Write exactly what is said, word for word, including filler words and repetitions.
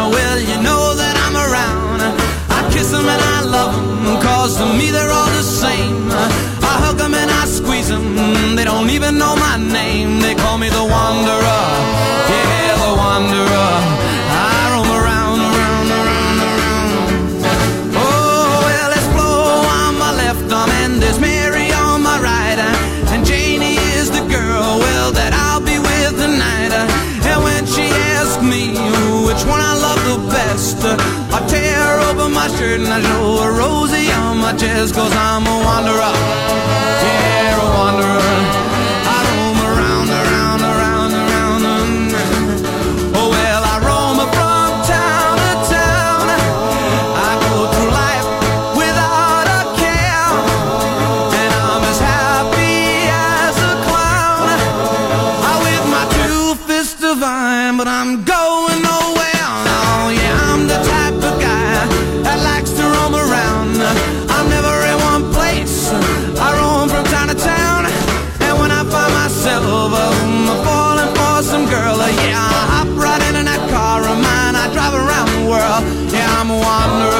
well, you know that I'm around. I kiss them and I love them, cause to me they're all the same. I hug them and I squeeze them, they don't even know my name. They call me the Wanderer, yeah, the Wanderer. I roam around, around, around, around. Oh, well, there's Flo on my left arm and there's Mary on my right, and Janie is the girl, well, that I'll be with tonight. And when she asks me which one I love the best, I tear open my shirt and I show a Rosie on my chest, cause I'm a wanderer, yeah, a wanderer. I roam around, around, around, around, around. Oh, well, I roam from town to town. I go through life without a care, and I'm as happy as a clown. I with my two fists divine, but I'm going nowhere. Oh, yeah, I'm the type of guy that likes to roam around. I'm never in one place, I roam from town to town. And when I find myself um, falling for some girl, uh, yeah, I hop right in that car of mine. I drive around the world, yeah, I'm a wanderer.